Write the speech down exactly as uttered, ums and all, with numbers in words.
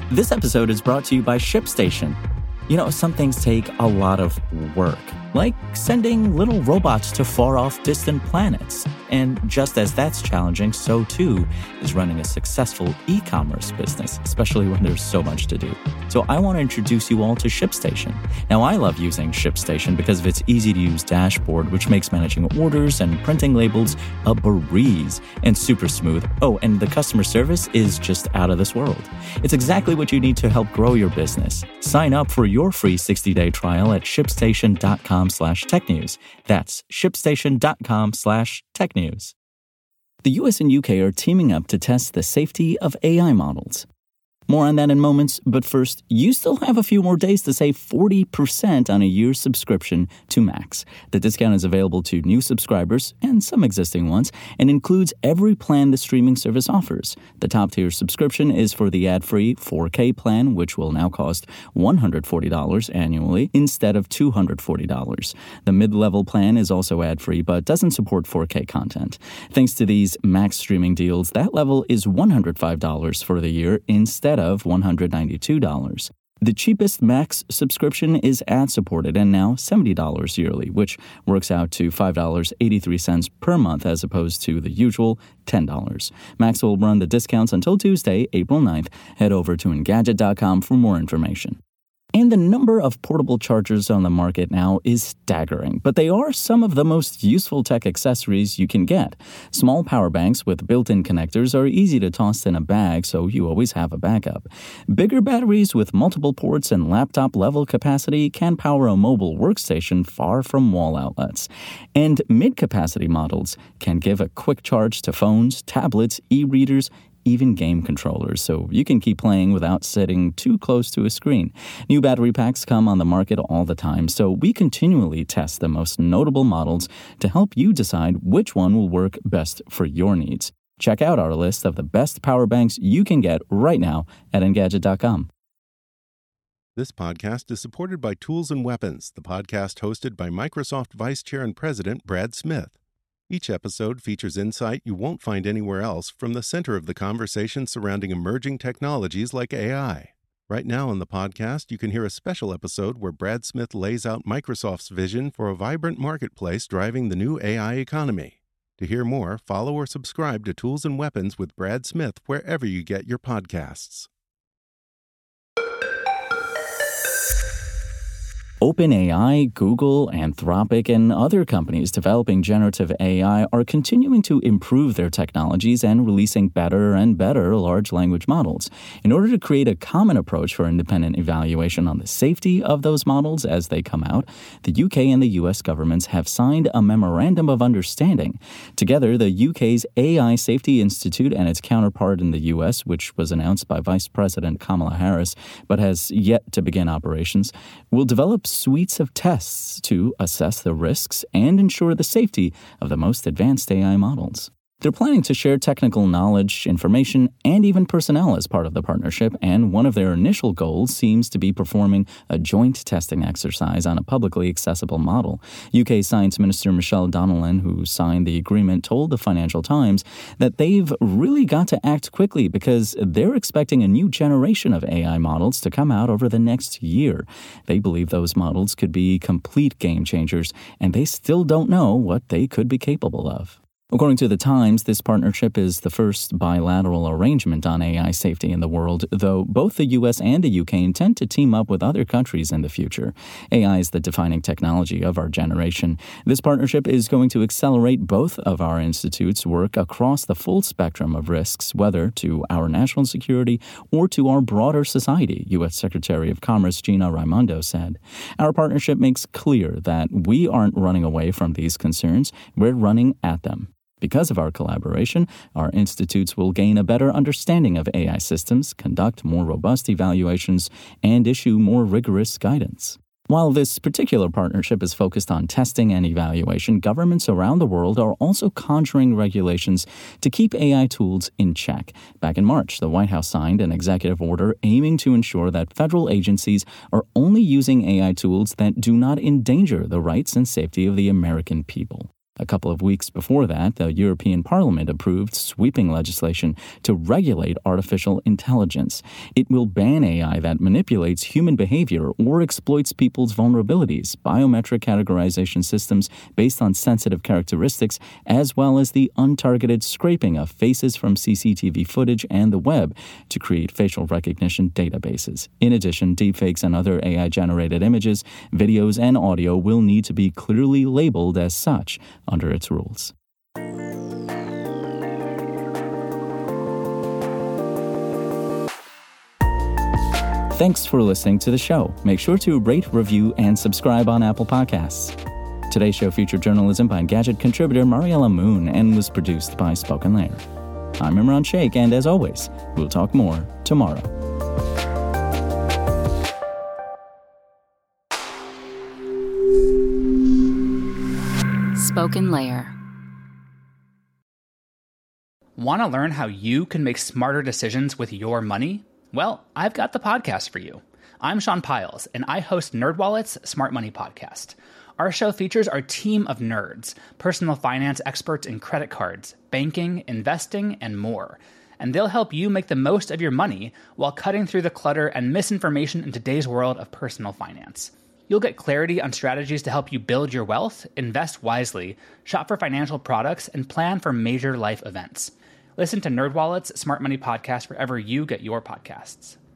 This episode is brought to you by ShipStation. You know, some things take a lot of work, like sending little robots to far-off distant planets. And just as that's challenging, so too is running a successful e-commerce business, especially when there's so much to do. So I want to introduce you all to ShipStation. Now, I love using ShipStation because of its easy-to-use dashboard, which makes managing orders and printing labels a breeze and super smooth. Oh, and the customer service is just out of this world. It's exactly what you need to help grow your business. Sign up for your free sixty-day trial at shipstation.com slash technews. That's shipstation.com slash technews. The U S and U K are teaming up to test the safety of A I models. More on that in moments, but first, you still have a few more days to save forty percent on a year's subscription to Max. The discount is available to new subscribers and some existing ones and includes every plan the streaming service offers. The top-tier subscription is for the ad-free four K plan, which will now cost one hundred forty dollars annually instead of two hundred forty dollars. The mid-level plan is also ad-free but doesn't support four K content. Thanks to these Max streaming deals, that level is one hundred five dollars for the year instead of one hundred ninety-two dollars. The cheapest Max subscription is ad-supported and now seventy dollars yearly, which works out to five dollars and eighty-three cents per month as opposed to the usual ten dollars. Max will run the discounts until Tuesday, April ninth. Head over to Engadget dot com for more information. And the number of portable chargers on the market now is staggering, but they are some of the most useful tech accessories you can get. Small power banks with built-in connectors are easy to toss in a bag, so you always have a backup. Bigger batteries with multiple ports and laptop-level capacity can power a mobile workstation far from wall outlets. And mid-capacity models can give a quick charge to phones, tablets, e-readers, even game controllers, so you can keep playing without sitting too close to a screen. New battery packs come on the market all the time, so we continually test the most notable models to help you decide which one will work best for your needs. Check out our list of the best power banks you can get right now at Engadget dot com. This podcast is supported by Tools and Weapons, the podcast hosted by Microsoft Vice Chair and President Brad Smith. Each episode features insight you won't find anywhere else from the center of the conversation surrounding emerging technologies like A I. Right now on the podcast, you can hear a special episode where Brad Smith lays out Microsoft's vision for a vibrant marketplace driving the new A I economy. To hear more, follow or subscribe to Tools and Weapons with Brad Smith wherever you get your podcasts. OpenAI, Google, Anthropic, and other companies developing generative A I are continuing to improve their technologies and releasing better and better large language models. In order to create a common approach for independent evaluation on the safety of those models as they come out, the U K and the U S governments have signed a memorandum of understanding. Together, the U K's A I Safety Institute and its counterpart in the U S, which was announced by Vice President Kamala Harris but has yet to begin operations, will develop suites of tests to assess the risks and ensure the safety of the most advanced A I models. They're planning to share technical knowledge, information, and even personnel as part of the partnership, and one of their initial goals seems to be performing a joint testing exercise on a publicly accessible model. U K Science Minister Michelle Donnellan, who signed the agreement, told the Financial Times that they've really got to act quickly because they're expecting a new generation of A I models to come out over the next year. They believe those models could be complete game changers, and they still don't know what they could be capable of. According to The Times, this partnership is the first bilateral arrangement on A I safety in the world, though both the U S and the U K intend to team up with other countries in the future. A I is the defining technology of our generation. This partnership is going to accelerate both of our institutes' work across the full spectrum of risks, whether to our national security or to our broader society, U S Secretary of Commerce Gina Raimondo said. Our partnership makes clear that we aren't running away from these concerns, we're running at them. Because of our collaboration, our institutes will gain a better understanding of A I systems, conduct more robust evaluations, and issue more rigorous guidance. While this particular partnership is focused on testing and evaluation, governments around the world are also conjuring regulations to keep A I tools in check. Back in March, the White House signed an executive order aiming to ensure that federal agencies are only using A I tools that do not endanger the rights and safety of the American people. A couple of weeks before that, the European Parliament approved sweeping legislation to regulate artificial intelligence. It will ban A I that manipulates human behavior or exploits people's vulnerabilities, biometric categorization systems based on sensitive characteristics, as well as the untargeted scraping of faces from C C T V footage and the web to create facial recognition databases. In addition, deepfakes and other A I-generated images, videos, and audio will need to be clearly labeled as such under its rules. Thanks for listening to the show. Make sure to rate, review, and subscribe on Apple Podcasts. Today's show featured journalism by Gadget contributor Mariella Moon and was produced by Spoken Layer. I'm Imran Sheikh, and as always, we'll talk more tomorrow. Spoken Layer. Want to learn how you can make smarter decisions with your money? Well, I've got the podcast for you. I'm Sean Piles, and I host NerdWallet's Smart Money Podcast. Our show features our team of nerds, personal finance experts in credit cards, banking, investing, and more. And they'll help you make the most of your money while cutting through the clutter and misinformation in today's world of personal finance. You'll get clarity on strategies to help you build your wealth, invest wisely, shop for financial products, and plan for major life events. Listen to NerdWallet's Smart Money Podcast wherever you get your podcasts.